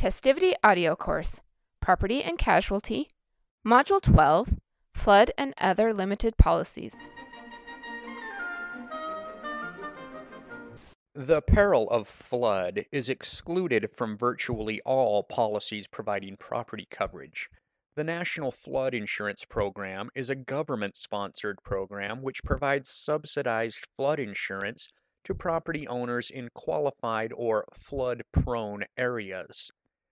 Testivity Audio Course, Property and Casualty, Module 12, Flood and Other Limited Policies. The peril of flood is excluded from virtually all policies providing property coverage. The National Flood Insurance Program is a government-sponsored program which provides subsidized flood insurance to property owners in qualified or flood-prone areas.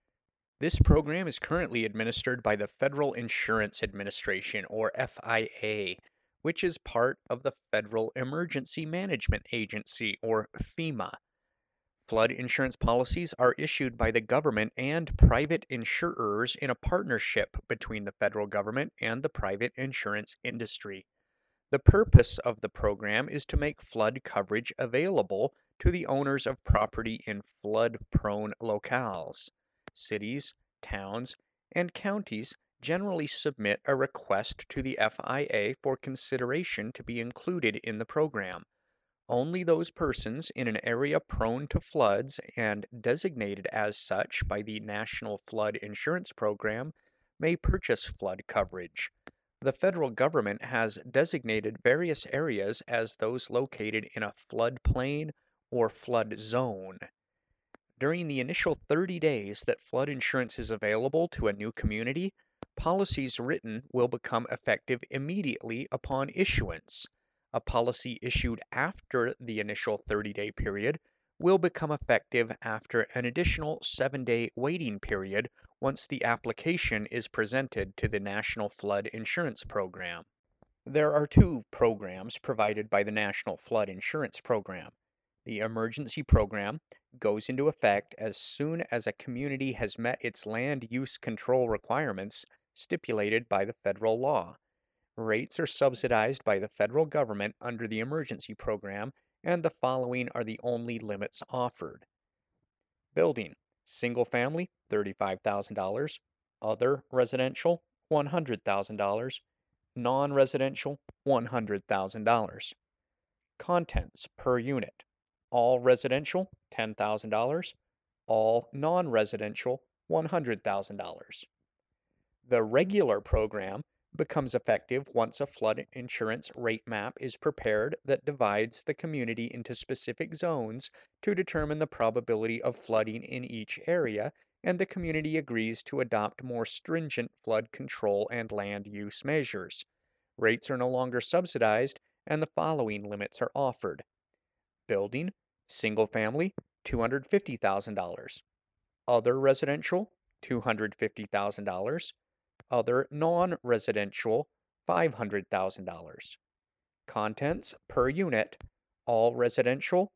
This program is currently administered by the Federal Insurance Administration, or FIA, which is part of the Federal Emergency Management Agency, or FEMA. Flood insurance policies are issued by the government and private insurers in a partnership between the federal government and the private insurance industry. The purpose of the program is to make flood coverage available to the owners of property in flood-prone locales. Cities, towns, and counties generally submit a request to the FIA for consideration to be included in the program. Only those persons in an area prone to floods and designated as such by the National Flood Insurance Program may purchase flood coverage. The federal government has designated various areas as those located in a floodplain or flood zone. During the initial 30 days that flood insurance is available to a new community, policies written will become effective immediately upon issuance. A policy issued after the initial 30-day period will become effective after an additional 7-day waiting period once the application is presented to the National Flood Insurance Program. There are two programs provided by the National Flood Insurance Program. The emergency program goes into effect as soon as a community has met its land use control requirements stipulated by the federal law. Rates are subsidized by the federal government under the emergency program, and the following are the only limits offered. Building: single family, $35,000, other residential, $100,000, non-residential, $100,000. Contents per unit: all residential, $10,000, all non-residential, $100,000. The regular program becomes effective once a flood insurance rate map is prepared that divides the community into specific zones to determine the probability of flooding in each area, and the community agrees to adopt more stringent flood control and land use measures. Rates are no longer subsidized, and the following limits are offered. Building: single family, $250,000. Other residential, $250,000. Other non-residential, $500,000. Contents per unit: all residential,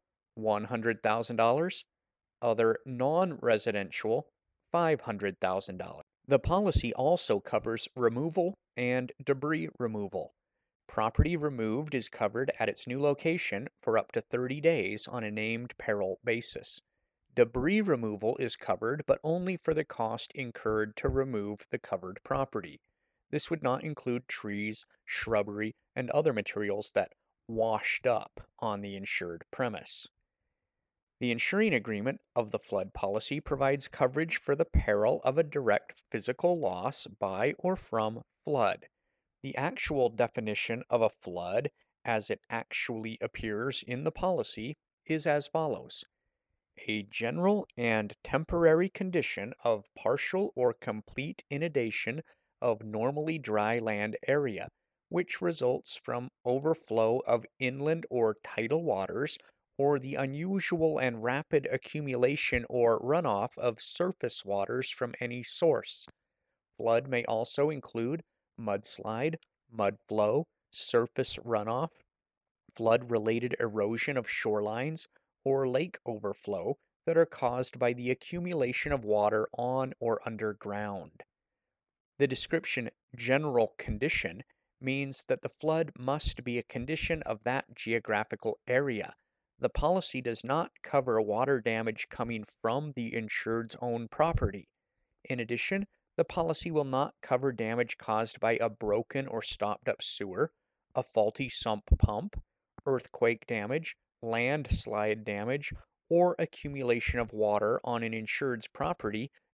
$100,000. Other non-residential, $500,000. The policy also covers removal and debris removal. Property removed is covered at its new location for up to 30 days on a named peril basis. Debris removal is covered, but only for the cost incurred to remove the covered property. This would not include trees, shrubbery, and other materials that washed up on the insured premise. The insuring agreement of the flood policy provides coverage for the peril of a direct physical loss by or from flood. The actual definition of a flood, as it actually appears in the policy, is as follows: a general and temporary condition of partial or complete inundation of normally dry land area, which results from overflow of inland or tidal waters, or the unusual and rapid accumulation or runoff of surface waters from any source. Flood may also include mudslide, mud flow, surface runoff, flood-related erosion of shorelines, or lake overflow that are caused by the accumulation of water on or underground. The description general condition means that the flood must be a condition of that geographical area. The policy does not cover water damage coming from the insured's own property. In addition, the policy will not cover damage caused by a broken or stopped up sewer, a faulty sump pump, earthquake damage, landslide damage, or accumulation of water on an insured's property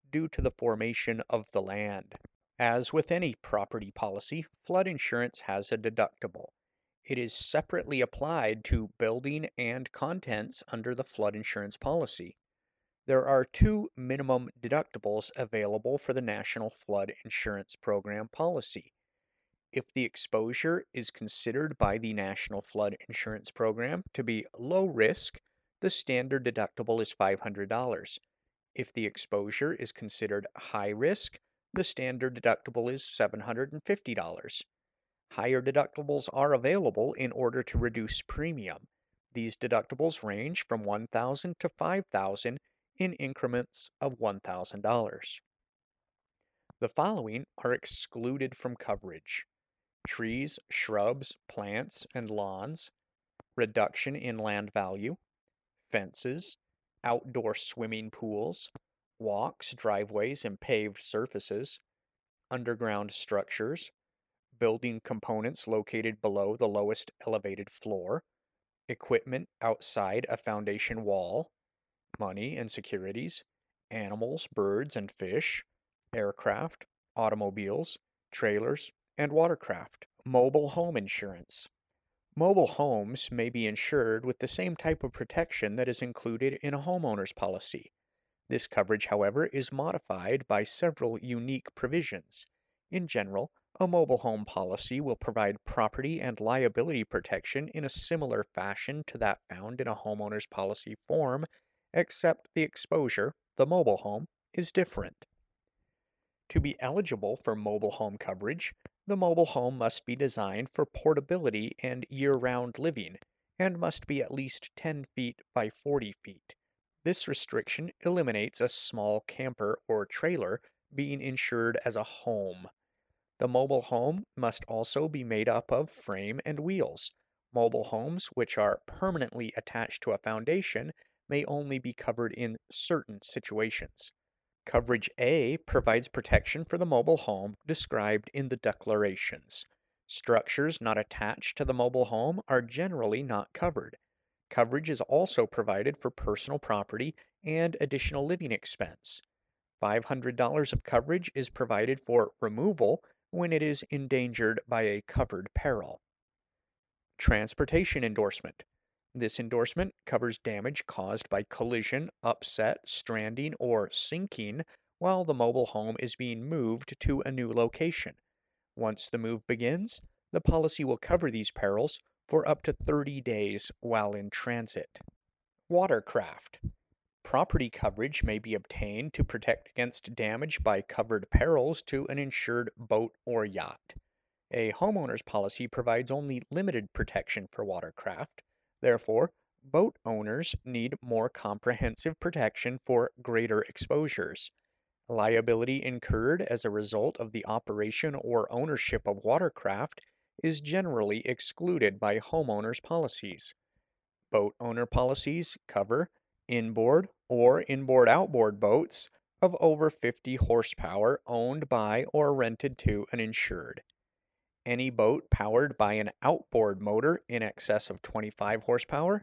due to the formation of the land. As with any property policy, flood insurance has a deductible. It is separately applied to building and contents under the flood insurance policy. There are two minimum deductibles available for the National Flood Insurance Program policy. If the exposure is considered by the National Flood Insurance Program to be low risk, the standard deductible is $500. If the exposure is considered high risk, the standard deductible is $750. Higher deductibles are available in order to reduce premium. These deductibles range from $1,000 to $5,000 in increments of $1,000. The following are excluded from coverage: trees, shrubs, plants, and lawns, reduction in land value, fences, outdoor swimming pools, walks, driveways, and paved surfaces, underground structures, building components located below the lowest elevated floor, equipment outside a foundation wall, money and securities, animals, birds and fish, aircraft, automobiles, trailers, and watercraft. Mobile home insurance. Mobile homes may be insured with the same type of protection that is included in a homeowner's policy. This coverage, however, is modified by several unique provisions. In general, a mobile home policy will provide property and liability protection in a similar fashion to that found in a homeowner's policy form, except the exposure, the mobile home, is different. To be eligible for mobile home coverage, the mobile home must be designed for portability and year-round living, and must be at least 10 feet by 40 feet. This restriction eliminates a small camper or trailer being insured as a home. The mobile home must also be made up of frame and wheels. Mobile homes, which are permanently attached to a foundation, may only be covered in certain situations. Coverage A provides protection for the mobile home described in the declarations. Structures not attached to the mobile home are generally not covered. Coverage is also provided for personal property and additional living expense. $500 of coverage is provided for removal when it is endangered by a covered peril. Transportation endorsement. This endorsement covers damage caused by collision, upset, stranding, or sinking while the mobile home is being moved to a new location. Once the move begins, the policy will cover these perils for up to 30 days while in transit. Watercraft. Property coverage may be obtained to protect against damage by covered perils to an insured boat or yacht. A homeowner's policy provides only limited protection for watercraft. Therefore, boat owners need more comprehensive protection for greater exposures. Liability incurred as a result of the operation or ownership of watercraft is generally excluded by homeowners' policies. Boat owner policies cover inboard or inboard-outboard boats of over 50 horsepower owned by or rented to an insured. Any boat powered by an outboard motor in excess of 25 horsepower.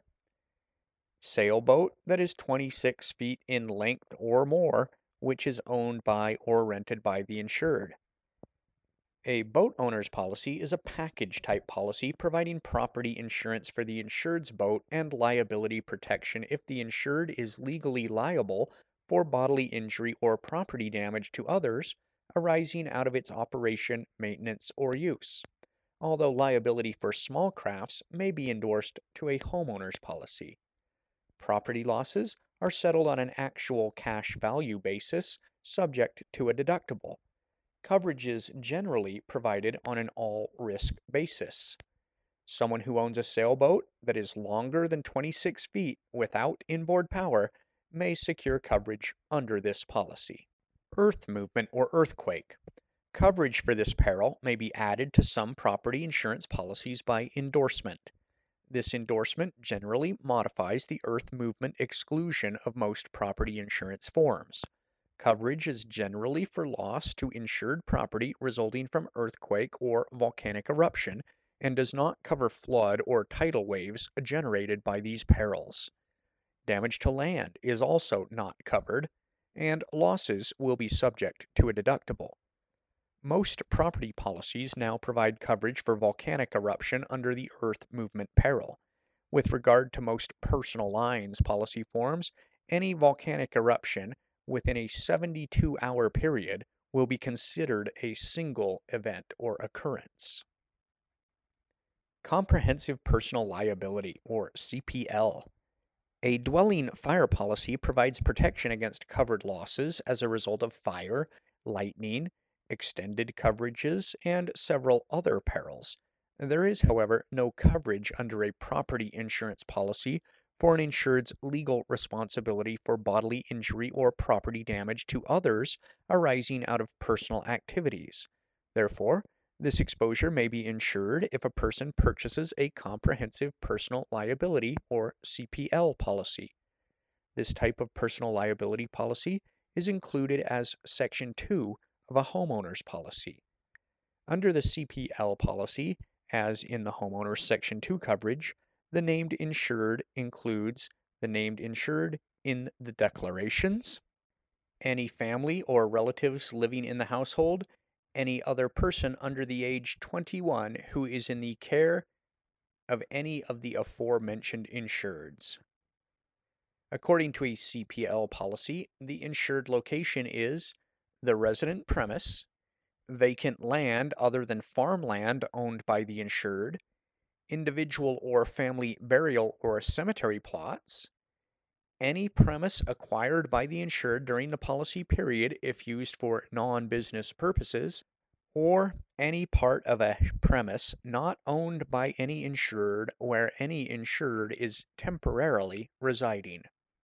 Sailboat that is 26 feet in length or more, which is owned by or rented by the insured. A boat owner's policy is a package type policy providing property insurance for the insured's boat and liability protection if the insured is legally liable for bodily injury or property damage to others arising out of its operation, maintenance, or use, although liability for small crafts may be endorsed to a homeowner's policy. Property losses are settled on an actual cash value basis, subject to a deductible. Coverage is generally provided on an all-risk basis. Someone who owns a sailboat that is longer than 26 feet without inboard power may secure coverage under this policy. Earth movement or earthquake. Coverage for this peril may be added to some property insurance policies by endorsement. This endorsement generally modifies the earth movement exclusion of most property insurance forms. Coverage is generally for loss to insured property resulting from earthquake or volcanic eruption and does not cover flood or tidal waves generated by these perils. Damage to land is also not covered. and losses will be subject to a deductible. Most property policies now provide coverage for volcanic eruption under the earth movement peril. With regard to most personal lines policy forms, any volcanic eruption within a 72-hour period will be considered a single event or occurrence. Comprehensive Personal Liability, or CPL. A dwelling fire policy provides protection against covered losses as a result of fire, lightning, extended coverages, and several other perils. There is, however, no coverage under a property insurance policy for an insured's legal responsibility for bodily injury or property damage to others arising out of personal activities. Therefore, this exposure may be insured if a person purchases a comprehensive personal liability or CPL policy. This type of personal liability policy is included as Section 2 of a homeowner's policy. Under the CPL policy, as in the homeowner's Section 2 coverage, the named insured includes the named insured in the declarations, any family or relatives living in the household, any other person under the age 21 who is in the care of any of the aforementioned insureds. According to a CPL policy, the insured location is the resident premise, vacant land other than farmland owned by the insured, individual or family burial or cemetery plots, any premise acquired by the insured during the policy period if used for non-business purposes, or any part of a premise not owned by any insured where any insured is temporarily residing.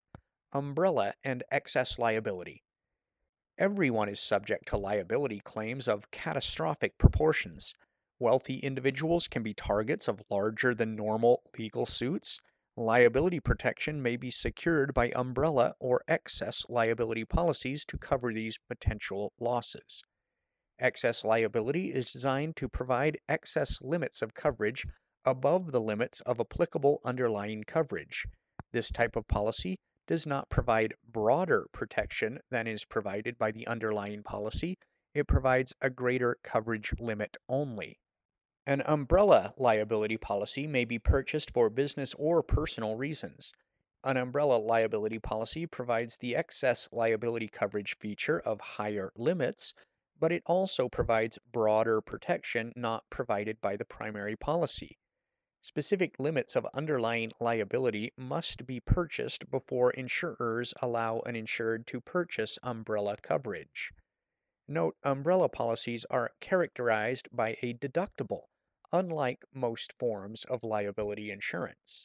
Umbrella and excess liability. Everyone is subject to liability claims of catastrophic proportions. Wealthy individuals can be targets of larger than normal legal suits. Liability protection may be secured by umbrella or excess liability policies to cover these potential losses. Excess liability is designed to provide excess limits of coverage above the limits of applicable underlying coverage. This type of policy does not provide broader protection than is provided by the underlying policy. It provides a greater coverage limit only. An umbrella liability policy may be purchased for business or personal reasons. An umbrella liability policy provides the excess liability coverage feature of higher limits, but it also provides broader protection not provided by the primary policy. Specific limits of underlying liability must be purchased before insurers allow an insured to purchase umbrella coverage. Note, umbrella policies are characterized by a deductible, unlike most forms of liability insurance.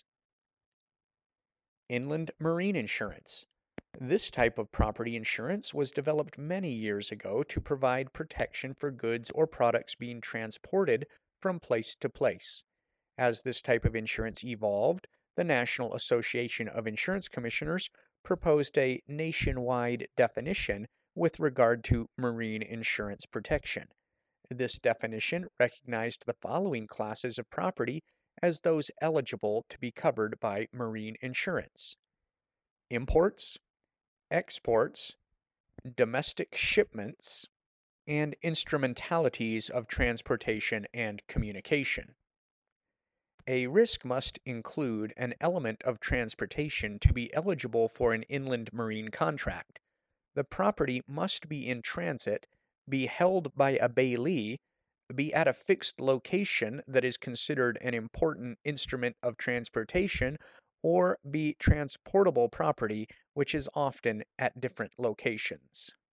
Inland marine insurance. This type of property insurance was developed many years ago to provide protection for goods or products being transported from place to place. As this type of insurance evolved, the National Association of Insurance Commissioners proposed a nationwide definition with regard to marine insurance protection. This definition recognized the following classes of property as those eligible to be covered by marine insurance: imports, exports, domestic shipments, and instrumentalities of transportation and communication. A risk must include an element of transportation to be eligible for an inland marine contract. The property must be in transit, be held by a bailee, be at a fixed location that is considered an important instrument of transportation, or be transportable property, which is often at different locations.